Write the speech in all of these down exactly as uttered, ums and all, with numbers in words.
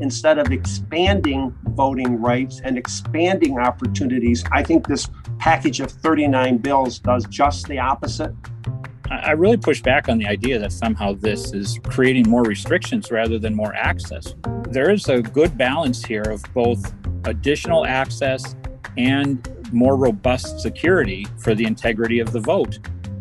instead of expanding voting rights and expanding opportunities, I think this package of thirty-nine bills does just the opposite. I really push back on the idea that somehow this is creating more restrictions rather than more access. There is a good balance here of both additional access and more robust security for the integrity of the vote.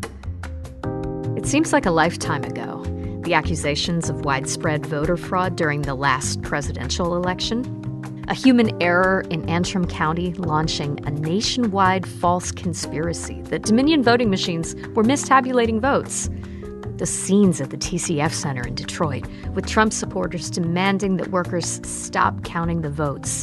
It seems like a lifetime ago, the accusations of widespread voter fraud during the last presidential election. A human error in Antrim County launching a nationwide false conspiracy that Dominion voting machines were mistabulating votes. The scenes at the T C F Center in Detroit, with Trump supporters demanding that workers stop counting the votes.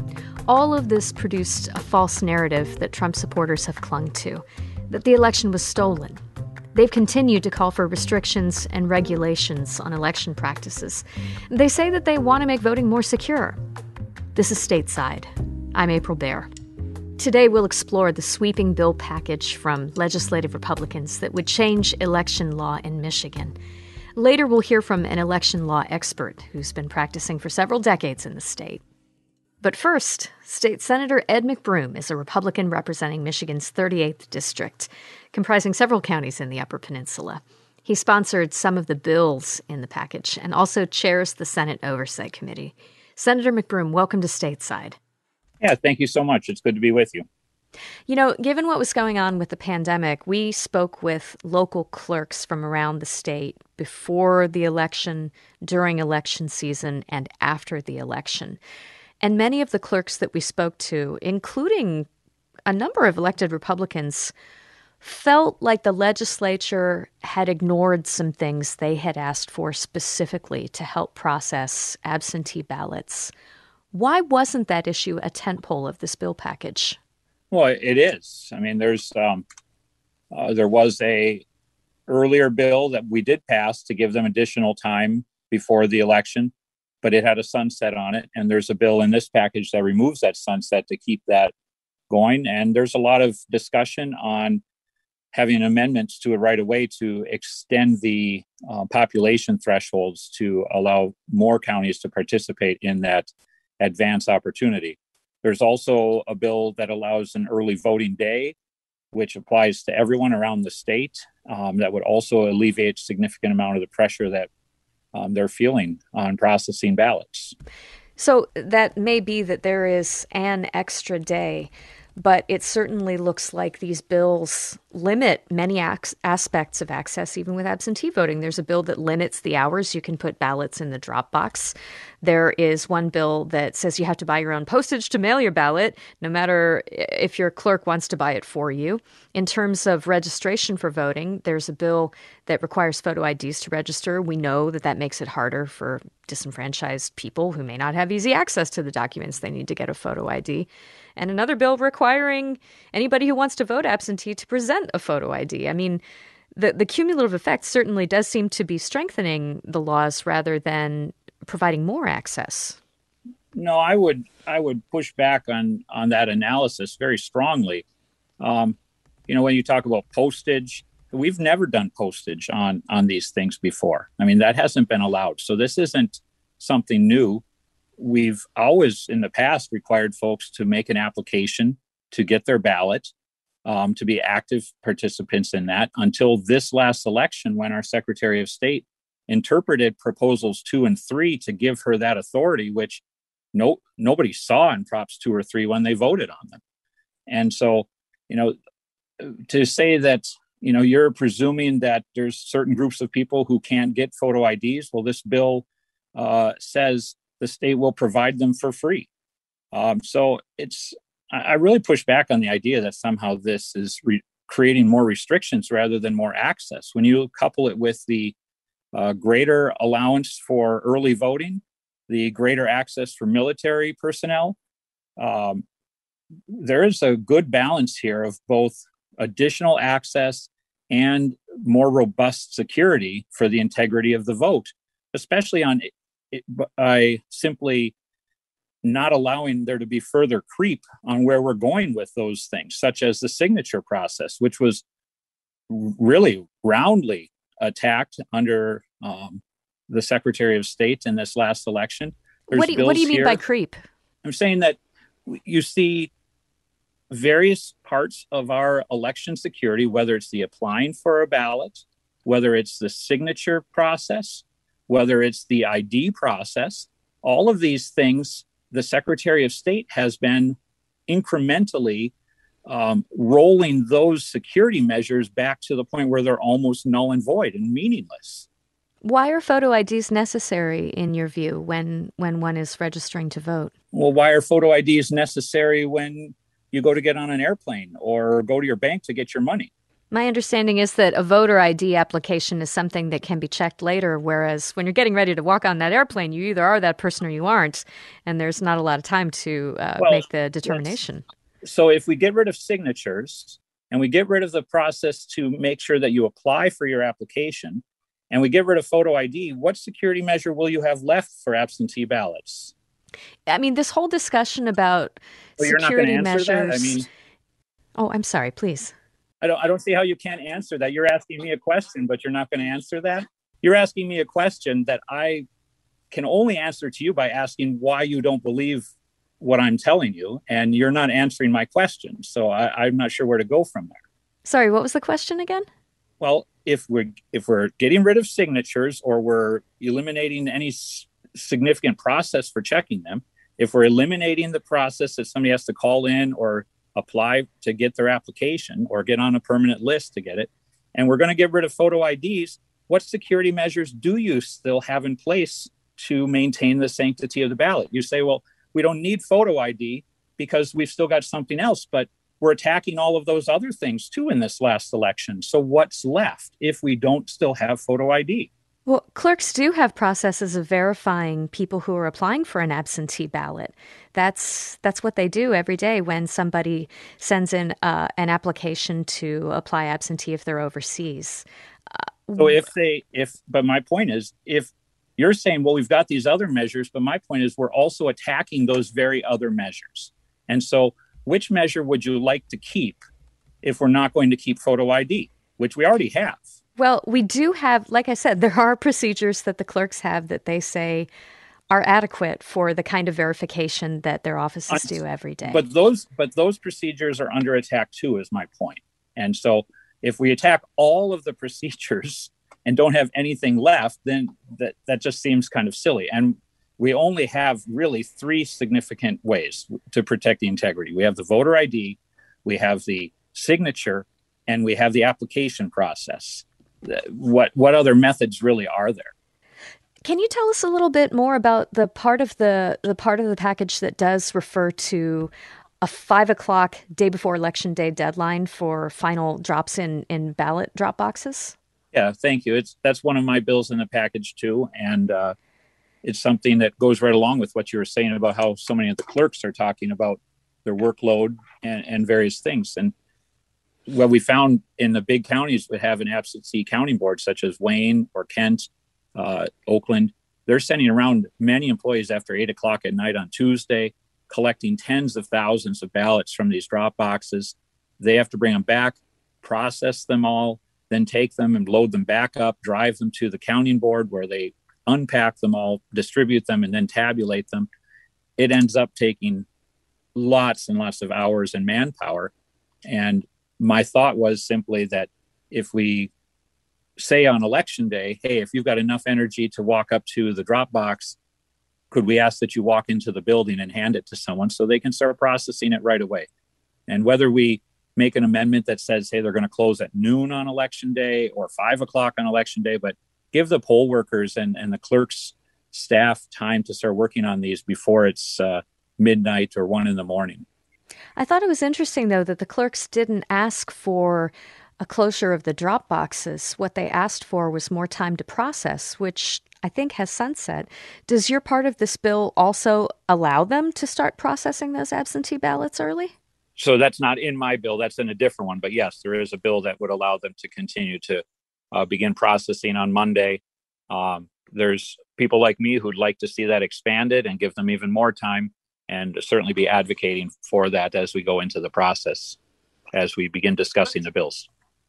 All of this produced a false narrative that Trump supporters have clung to, that the election was stolen. They've continued to call for restrictions and regulations on election practices. They say that they want to make voting more secure. This is Stateside. I'm April Baer. Today we'll explore the sweeping bill package from legislative Republicans that would change election law in Michigan. Later we'll hear from an election law expert who's been practicing for several decades in the state. But first, State Senator Ed McBroom is a Republican representing Michigan's thirty-eighth District, comprising several counties in the Upper Peninsula. He sponsored some of the bills in the package and also chairs the Senate Oversight Committee. Senator McBroom, welcome to Stateside. Yeah, thank you so much. It's good to be with you. You know, given what was going on with the pandemic, we spoke with local clerks from around the state before the election, during election season, and after the election. And many of the clerks that we spoke to, including a number of elected Republicans, felt like the legislature had ignored some things they had asked for specifically to help process absentee ballots. Why wasn't that issue a tentpole of this bill package? Well, it is. I mean, there's um, uh, there was a earlier bill that we did pass to give them additional time before the election, but it had a sunset on it. And there's a bill in this package that removes that sunset to keep that going. And there's a lot of discussion on having amendments to it right away to extend the uh, population thresholds to allow more counties to participate in that advance opportunity. There's also a bill that allows an early voting day, which applies to everyone around the state. Um, that would also alleviate a significant amount of the pressure that um, they're feeling on processing ballots. So that may be that there is an extra day, but it certainly looks like these bills limit many ac- aspects of access, even with absentee voting. There's a bill that limits the hours you can put ballots in the drop box. There is one bill that says you have to buy your own postage to mail your ballot, no matter if your clerk wants to buy it for you. In terms of registration for voting, there's a bill that requires photo I Ds to register. We know that that makes it harder for disenfranchised people who may not have easy access to the documents they need to get a photo I D. And another bill requiring anybody who wants to vote absentee to present a photo I D. I mean, the, the cumulative effect certainly does seem to be strengthening the laws rather than providing more access. No, I would I would push back on on that analysis very strongly. Um, you know, when you talk about postage, we've never done postage on on these things before. I mean, that hasn't been allowed. So this isn't something new. We've always in the past required folks to make an application to get their ballot, um, to be active participants in that until this last election when our Secretary of State interpreted proposals two and three to give her that authority, which no nobody saw in props two or three when they voted on them. And so, you know, to say that, you know, you're presuming that there's certain groups of people who can't get photo I Ds. Well, this bill uh, says the state will provide them for free. Um, so it's, I really push back on the idea that somehow this is re- creating more restrictions rather than more access. When you couple it with the uh, greater allowance for early voting, the greater access for military personnel, um, there is a good balance here of both additional access and more robust security for the integrity of the vote, especially on it, by simply not allowing there to be further creep on where we're going with those things, such as the signature process, which was really roundly attacked under um, the Secretary of State in this last election. There's What do you, what do you mean here. by creep? I'm saying that you see various parts of our election security, whether it's the applying for a ballot, whether it's the signature process, whether it's the I D process, all of these things, the Secretary of State has been incrementally um, rolling those security measures back to the point where they're almost null and void and meaningless. Why are photo I Ds necessary in your view when when one is registering to vote? Well, why are photo I Ds necessary when you go to get on an airplane or go to your bank to get your money? My understanding is that a voter I D application is something that can be checked later, whereas when you're getting ready to walk on that airplane, you either are that person or you aren't, and there's not a lot of time to uh, well, make the determination. So if we get rid of signatures and we get rid of the process to make sure that you apply for your application, and we get rid of photo I D, what security measure will you have left for absentee ballots? I mean, this whole discussion about well, you're security not measures. That? I mean, oh, I'm sorry. Please. I don't. I don't see how you can't answer that. You're asking me a question, but you're not going to answer that. You're asking me a question that I can only answer to you by asking why you don't believe what I'm telling you, and you're not answering my question. So I, I'm not sure where to go from there. Sorry, what was the question again? Well, if we're if we're getting rid of signatures or we're eliminating any s- significant process for checking them, if we're eliminating the process that somebody has to call in or apply to get their application or get on a permanent list to get it, and we're going to get rid of photo I Ds, what security measures do you still have in place to maintain the sanctity of the ballot? You say, well, we don't need photo I D because we've still got something else, but we're attacking all of those other things too in this last election. So what's left if we don't still have photo I D? Well, clerks do have processes of verifying people who are applying for an absentee ballot. That's that's what they do every day when somebody sends in uh, an application to apply absentee if they're overseas. Uh, so if they, if, but my point is, if you're saying, well, we've got these other measures, but my point is we're also attacking those very other measures. And so which measure would you like to keep if we're not going to keep photo I D, which we already have? Well, we do have, like I said, there are procedures that the clerks have that they say are adequate for the kind of verification that their offices do every day. But those, but those procedures are under attack too, is my point. And so if we attack all of the procedures and don't have anything left, then that, that just seems kind of silly. And we only have really three significant ways to protect the integrity. We have the voter I D, we have the signature, and we have the application process. What what other methods really are there? Can you tell us a little bit more about the part of the the part of the package that does refer to a five o'clock day before election day deadline for final drops in, in ballot drop boxes? Yeah, thank you. It's that's one of my bills in the package too, and uh, it's something that goes right along with what you were saying about how so many of the clerks are talking about their workload and, and various things. And what we found in the big counties that have an absentee counting board, such as Wayne or Kent, uh, Oakland, they're sending around many employees after eight o'clock at night on Tuesday, collecting tens of thousands of ballots from these drop boxes. They have to bring them back, process them all, then take them and load them back up, drive them to the counting board where they unpack them all, distribute them, and then tabulate them. It ends up taking lots and lots of hours and manpower. And my thought was simply that if we say on election day, hey, if you've got enough energy to walk up to the drop box, could we ask that you walk into the building and hand it to someone so they can start processing it right away? And whether we make an amendment that says, hey, they're going to close at noon on election day or five o'clock on election day, but give the poll workers and, and the clerks staff time to start working on these before it's uh, midnight or one in the morning. I thought it was interesting, though, that the clerks didn't ask for a closure of the drop boxes. What they asked for was more time to process, which I think has sunset. Does your part of this bill also allow them to start processing those absentee ballots early? So that's not in my bill. That's in a different one. But yes, there is a bill that would allow them to continue to uh, begin processing on Monday. Um, there's people like me who'd like to see that expanded and give them even more time, and certainly be advocating for that as we go into the process, as we begin discussing the bills.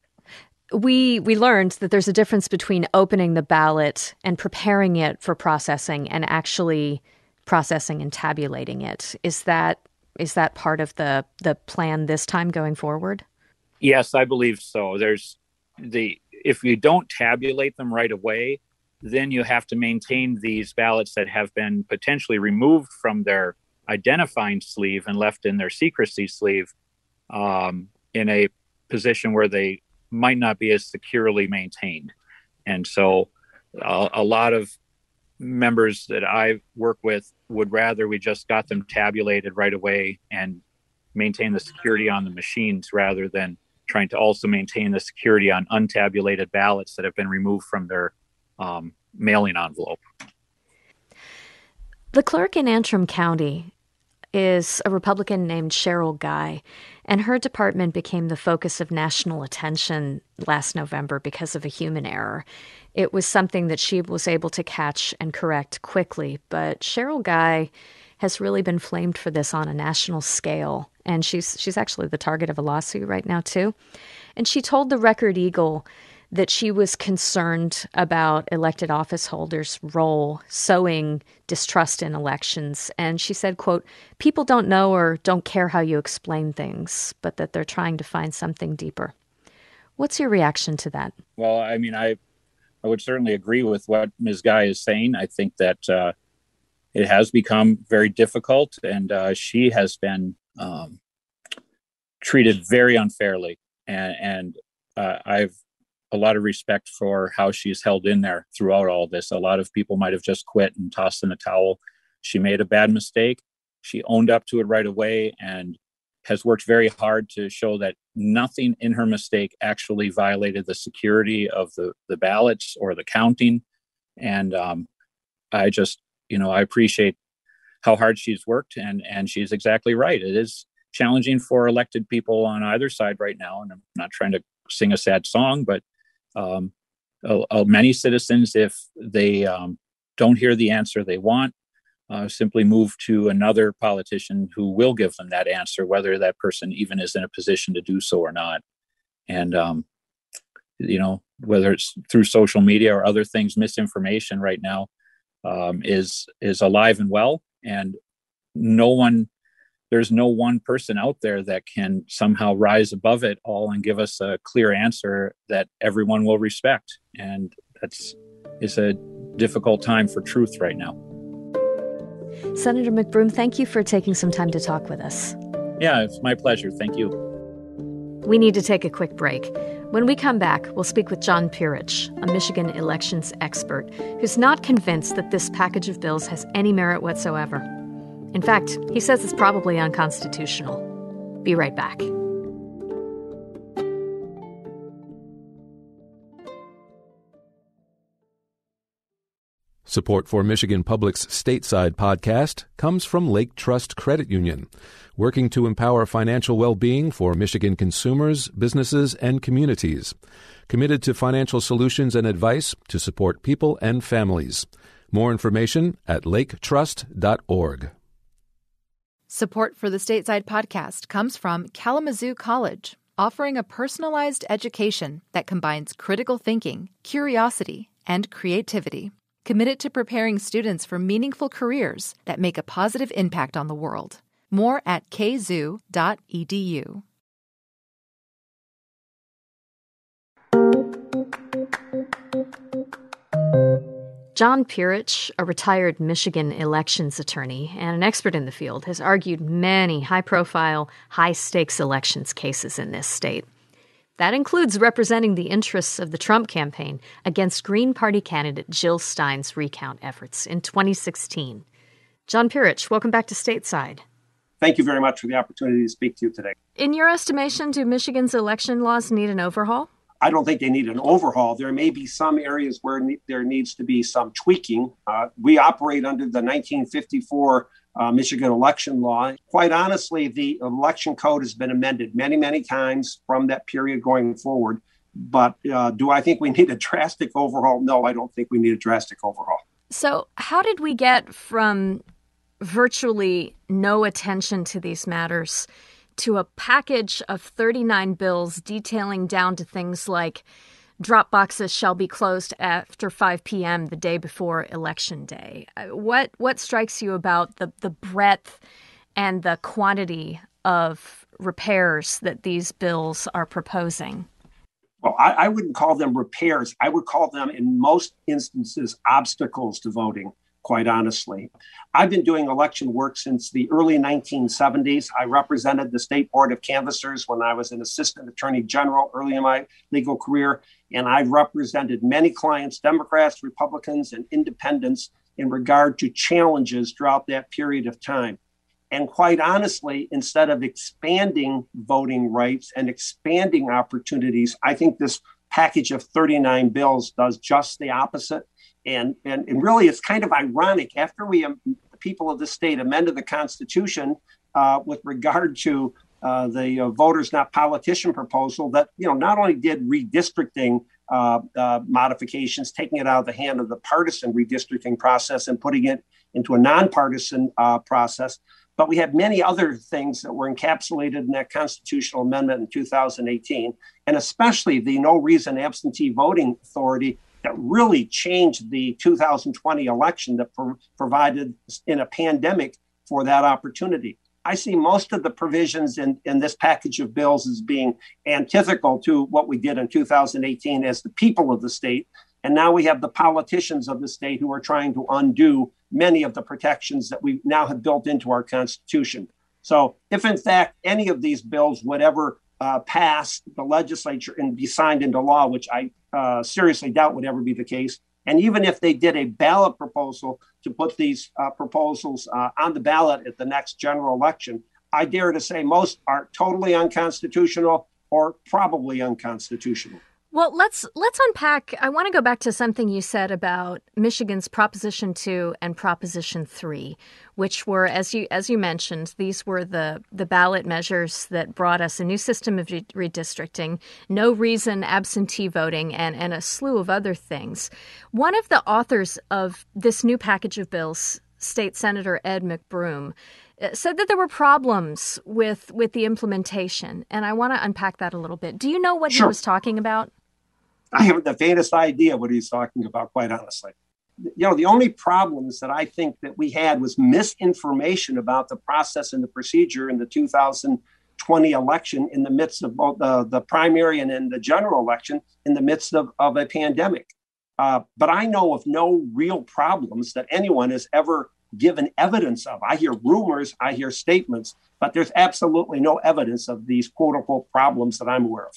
We we learned that there's a difference between opening the ballot and preparing it for processing and actually processing and tabulating it. Is that is that part of the the plan this time going forward? Yes, I believe so. There's the if you don't tabulate them right away, then you have to maintain these ballots that have been potentially removed from their identifying sleeve and left in their secrecy sleeve um, in a position where they might not be as securely maintained. And so uh, a lot of members that I work with would rather we just got them tabulated right away and maintain the security on the machines rather than trying to also maintain the security on untabulated ballots that have been removed from their um, mailing envelope. The clerk in Antrim County is a Republican named Cheryl Guy, and her department became the focus of national attention last November because of a human error. It was something that she was able to catch and correct quickly, but Cheryl Guy has really been flamed for this on a national scale, and she's she's actually the target of a lawsuit right now, too. And she told the Record Eagle that she was concerned about elected office holders' role sowing distrust in elections. And she said, quote, "People don't know or don't care how you explain things, but that they're trying to find something deeper." What's your reaction to that? Well, I mean, I, I would certainly agree with what Miz Guy is saying. I think that uh, it has become very difficult, and uh, she has been um, treated very unfairly. And, and uh, I've a lot of respect for how she's held in there throughout all this. A lot of people might have just quit and tossed in the towel. She made a bad mistake. She owned up to it right away and has worked very hard to show that nothing in her mistake actually violated the security of the, the ballots or the counting. And um, I just, you know, I appreciate how hard she's worked, and, and she's exactly right. It is challenging for elected people on either side right now. And I'm not trying to sing a sad song, but Um, uh, uh, many citizens, if they um, don't hear the answer they want, uh, simply move to another politician who will give them that answer, whether that person even is in a position to do so or not. And, um, you know, whether it's through social media or other things, misinformation right now um, is is alive and well. And no one There's no one person out there that can somehow rise above it all and give us a clear answer that everyone will respect. And that's is a difficult time for truth right now. Senator McBroom, thank you for taking some time to talk with us. Yeah, it's my pleasure. Thank you. We need to take a quick break. When we come back, we'll speak with John Pirich, a Michigan elections expert who's not convinced that this package of bills has any merit whatsoever. In fact, he says it's probably unconstitutional. Be right back. Support for Michigan Public's Stateside podcast comes from Lake Trust Credit Union, working to empower financial well-being for Michigan consumers, businesses, and communities. Committed to financial solutions and advice to support people and families. More information at lake trust dot org. Support for the Stateside podcast comes from Kalamazoo College, offering a personalized education that combines critical thinking, curiosity, and creativity. Committed to preparing students for meaningful careers that make a positive impact on the world. More at k zoo dot e d u. John Pirich, a retired Michigan elections attorney and an expert in the field, has argued many high-profile, high-stakes elections cases in this state. That includes representing the interests of the Trump campaign against Green Party candidate Jill Stein's recount efforts in twenty sixteen. John Pirich, welcome back to Stateside. Thank you very much for the opportunity to speak to you today. In your estimation, do Michigan's election laws need an overhaul? I don't think they need an overhaul. There may be some areas where ne- there needs to be some tweaking. Uh, we operate under the nineteen fifty-four uh, Michigan election law. Quite honestly, the election code has been amended many, many times from that period going forward. But uh, do I think we need a drastic overhaul? No, I don't think we need a drastic overhaul. So how did we get from virtually no attention to these matters to a package of thirty-nine bills detailing down to things like drop boxes shall be closed after five p.m. the day before Election Day. What what strikes you about the, the breadth and the quantity of repairs that these bills are proposing? Well, I, I wouldn't call them repairs. I would call them, in most instances, obstacles to voting, quite honestly. I've been doing election work since the early nineteen seventies. I represented the State Board of Canvassers when I was an assistant attorney general early in my legal career. And I've represented many clients, Democrats, Republicans, and independents, in regard to challenges throughout that period of time. And quite honestly, instead of expanding voting rights and expanding opportunities, I think this package of thirty-nine bills does just the opposite. And, and, and really, it's kind of ironic. After we, um, the people of the state, amended the Constitution uh, with regard to uh, the uh, voters, not politician proposal, that, you know, not only did redistricting uh, uh, modifications, taking it out of the hand of the partisan redistricting process and putting it into a nonpartisan uh, process, but we had many other things that were encapsulated in that constitutional amendment in two thousand eighteen, and especially the no reason absentee voting authority that really changed the two thousand twenty election, that pro- provided in a pandemic for that opportunity. I see most of the provisions in, in this package of bills as being antithetical to what we did in two thousand eighteen as the people of the state. And now we have the politicians of the state who are trying to undo many of the protections that we now have built into our Constitution. So if, in fact, any of these bills would ever uh, pass the legislature and be signed into law, which I uh, seriously doubt would ever be the case, and even if they did a ballot proposal to put these uh, proposals uh, on the ballot at the next general election, I dare to say most are totally unconstitutional or probably unconstitutional. Well, let's let's unpack. I want to go back to something you said about Michigan's Proposition two and Proposition three, which were, as you as you mentioned, these were the, the ballot measures that brought us a new system of redistricting, no reason absentee voting, and, and a slew of other things. One of the authors of this new package of bills, State Senator Ed McBroom, said that there were problems with with the implementation, and I want to unpack that a little bit. Do you know what Sure. he was talking about? I haven't the faintest idea what he's talking about, quite honestly. You know, the only problems that I think that we had was misinformation about the process and the procedure in the two thousand twenty election in the midst of both the, the primary and in the general election in the midst of, of a pandemic. Uh, but I know of no real problems that anyone has ever given evidence of. I hear rumors, I hear statements, but there's absolutely no evidence of these quote unquote problems that I'm aware of.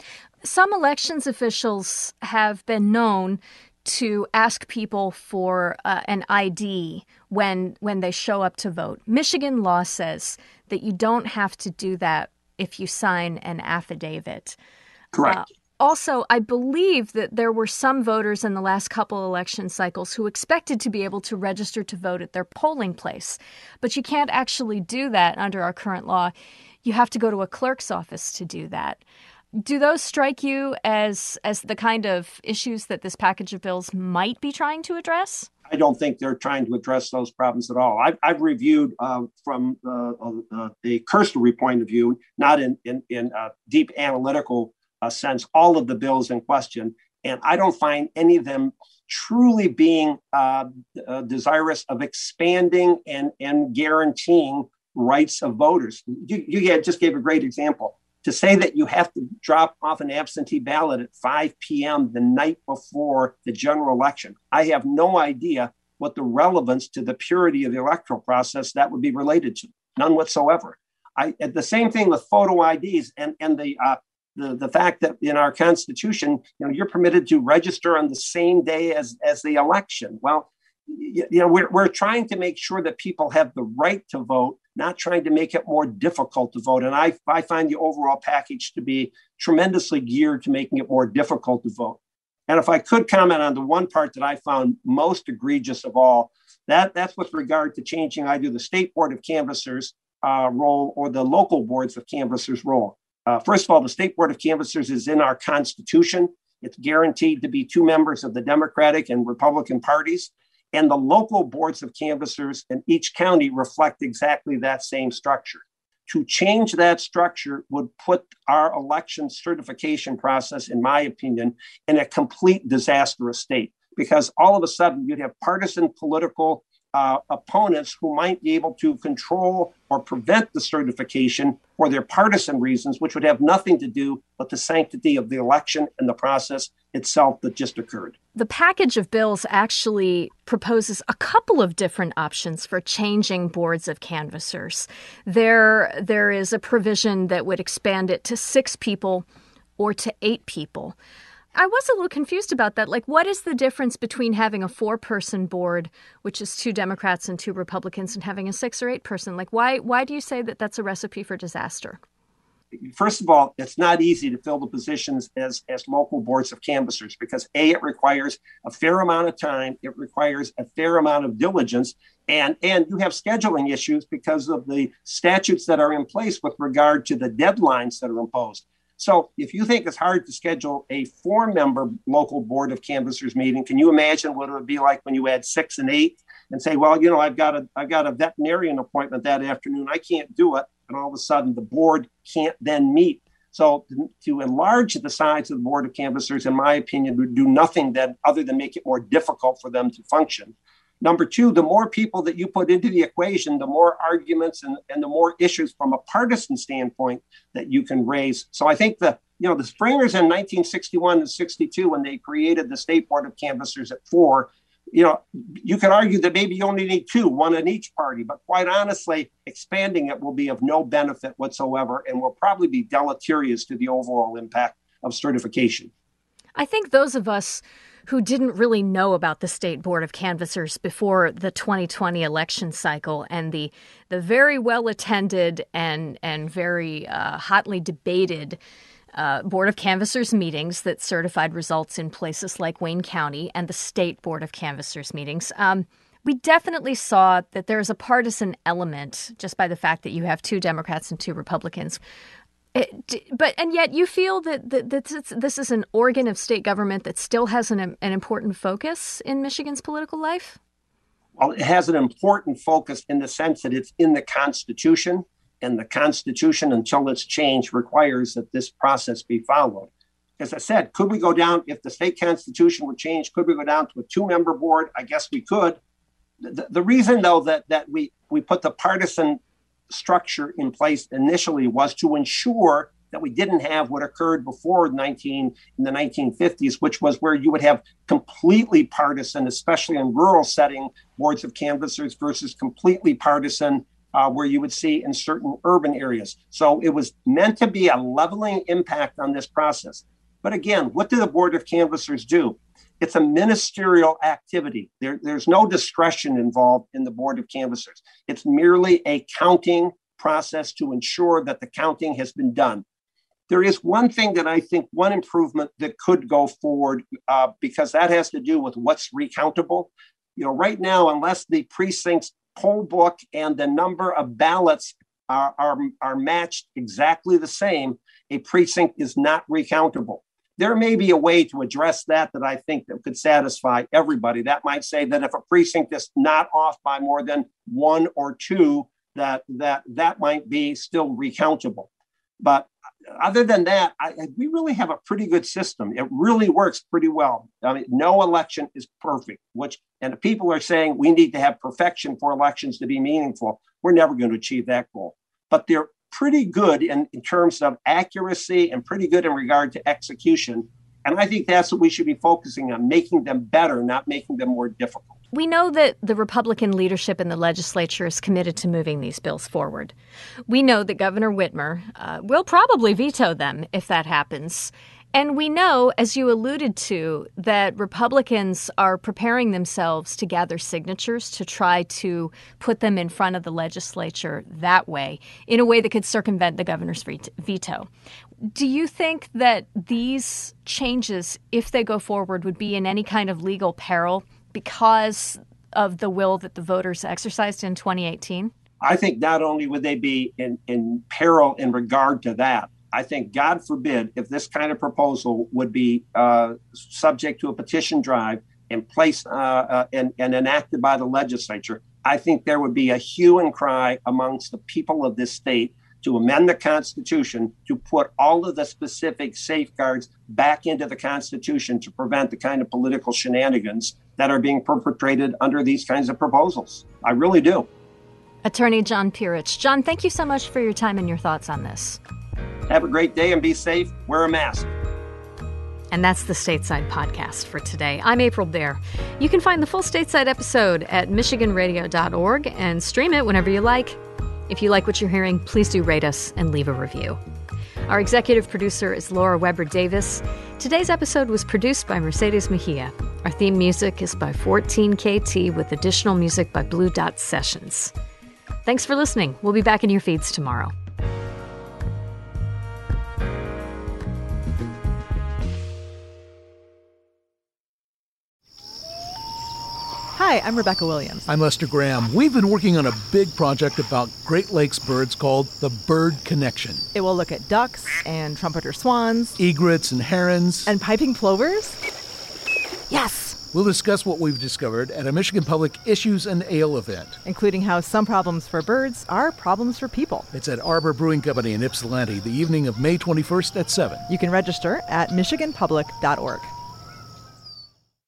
Some elections officials have been known to ask people for uh, an I D when when they show up to vote. Michigan law says that you don't have to do that if you sign an affidavit. Correct. Uh, also, I believe that there were some voters in the last couple election cycles who expected to be able to register to vote at their polling place, but you can't actually do that under our current law. You have to go to a clerk's office to do that. Do those strike you as as the kind of issues that this package of bills might be trying to address? I don't think they're trying to address those problems at all. I've, I've reviewed uh, from uh, uh, a cursory point of view, not in, in, in a deep analytical uh, sense, all of the bills in question. And I don't find any of them truly being uh, uh, desirous of expanding and, and guaranteeing rights of voters. You, you had, just gave a great example. To say that you have to drop off an absentee ballot at five p.m. the night before the general election, I have no idea what the relevance to the purity of the electoral process that would be related to. None whatsoever. I, the same thing with photo I Ds and, and the, uh, the, the fact that in our Constitution, you know, you're permitted to register on the same day as, as the election. Well, you, you know, we're, we're trying to make sure that people have the right to vote, not trying to make it more difficult to vote. And I, I find the overall package to be tremendously geared to making it more difficult to vote. And if I could comment on the one part that I found most egregious of all, that, that's with regard to changing either the State Board of Canvassers uh, role or the local boards of canvassers role. Uh, first of all, the State Board of Canvassers is in our Constitution. It's guaranteed to be two members of the Democratic and Republican parties. And the local boards of canvassers in each county reflect exactly that same structure. To change that structure would put our election certification process, in my opinion, in a complete disastrous state, because all of a sudden you'd have partisan political uh, opponents who might be able to control or prevent the certification for their partisan reasons, which would have nothing to do with the sanctity of the election and the process itself that just occurred. The package of bills actually proposes a couple of different options for changing boards of canvassers. There, there is a provision that would expand it to six people or to eight people. I was a little confused about that. Like, what is the difference between having a four-person board, which is two Democrats and two Republicans, and having a six or eight-person? Like, why, why do you say that that's a recipe for disaster? First of all, it's not easy to fill the positions as, as local boards of canvassers because, A, it requires a fair amount of time. It requires a fair amount of diligence. And, and you have scheduling issues because of the statutes that are in place with regard to the deadlines that are imposed. So if you think it's hard to schedule a four-member local board of canvassers meeting, can you imagine what it would be like when you add six and eight and say, well, you know, I've got a I've got a veterinarian appointment that afternoon. I can't do it. And all of a sudden the board can't then meet. So to, to enlarge the size of the board of canvassers, in my opinion, would do nothing that other than make it more difficult for them to function. Number two, the more people that you put into the equation, the more arguments and, and the more issues from a partisan standpoint that you can raise. So I think the, you know, the framers in nineteen sixty-one and sixty-two, when they created the State Board of Canvassers at four, you know, you can argue that maybe you only need two, one in each party. But quite honestly, expanding it will be of no benefit whatsoever and will probably be deleterious to the overall impact of certification. I think those of us who didn't really know about the State Board of Canvassers before the twenty twenty election cycle and the the very well-attended and, and very uh, hotly debated uh, Board of Canvassers meetings that certified results in places like Wayne County and the State Board of Canvassers meetings, um, we definitely saw that there's a partisan element just by the fact that you have two Democrats and two Republicans. It, but and yet you feel that, that, that this, this is an organ of state government that still has an, an important focus in Michigan's political life? Well, it has an important focus in the sense that it's in the Constitution, and the Constitution, until it's changed, requires that this process be followed. As I said, could we go down, if the state constitution would change, could we go down to a two-member board? I guess we could. The, the reason, though, that, that we, we put the partisan structure in place initially was to ensure that we didn't have what occurred before nineteen in the nineteen fifties, which was where you would have completely partisan, especially in rural setting, boards of canvassers versus completely partisan, uh, where you would see in certain urban areas. So it was meant to be a leveling impact on this process. But again, what do the Board of Canvassers do? It's a ministerial activity. There, there's no discretion involved in the Board of Canvassers. It's merely a counting process to ensure that the counting has been done. There is one thing that I think, one improvement that could go forward, uh, because that has to do with what's recountable. You know, right now, unless the precinct's poll book and the number of ballots are, are, are matched exactly the same, a precinct is not recountable. There may be a way to address that that I think that could satisfy everybody. That might say that if a precinct is not off by more than one or two, that that that might be still recountable. But other than that, I, we really have a pretty good system. It really works pretty well. I mean, no election is perfect, which, and people are saying we need to have perfection for elections to be meaningful. We're never going to achieve that goal. But they're pretty good in, in terms of accuracy and pretty good in regard to execution. And I think that's what we should be focusing on, making them better, not making them more difficult. We know that the Republican leadership in the legislature is committed to moving these bills forward. We know that Governor Whitmer uh, will probably veto them if that happens. And we know, as you alluded to, that Republicans are preparing themselves to gather signatures to try to put them in front of the legislature that way, in a way that could circumvent the governor's veto. Do you think that these changes, if they go forward, would be in any kind of legal peril because of the will that the voters exercised in twenty eighteen? I think not only would they be in, in peril in regard to that, I think, God forbid, if this kind of proposal would be uh, subject to a petition drive and placed uh, uh, and, and enacted by the legislature, I think there would be a hue and cry amongst the people of this state to amend the Constitution to put all of the specific safeguards back into the Constitution to prevent the kind of political shenanigans that are being perpetrated under these kinds of proposals. I really do. Attorney John Pierich. John, thank you so much for your time and your thoughts on this. Have a great day and be safe. Wear a mask. And that's the Stateside Podcast for today. I'm April Baer. You can find the full Stateside episode at michigan radio dot org and stream it whenever you like. If you like what you're hearing, please do rate us and leave a review. Our executive producer is Laura Weber Davis. Today's episode was produced by Mercedes Mejia. Our theme music is by fourteen K T with additional music by Blue Dot Sessions. Thanks for listening. We'll be back in your feeds tomorrow. Hi, I'm Rebecca Williams. I'm Lester Graham. We've been working on a big project about Great Lakes birds called the Bird Connection. It will look at ducks and trumpeter swans, Egrets and herons. And piping plovers. Yes! We'll discuss what we've discovered at a Michigan Public Issues and Ale event, including how some problems for birds are problems for people. It's at Arbor Brewing Company in Ypsilanti, the evening of May twenty-first at seven. You can register at michigan public dot org.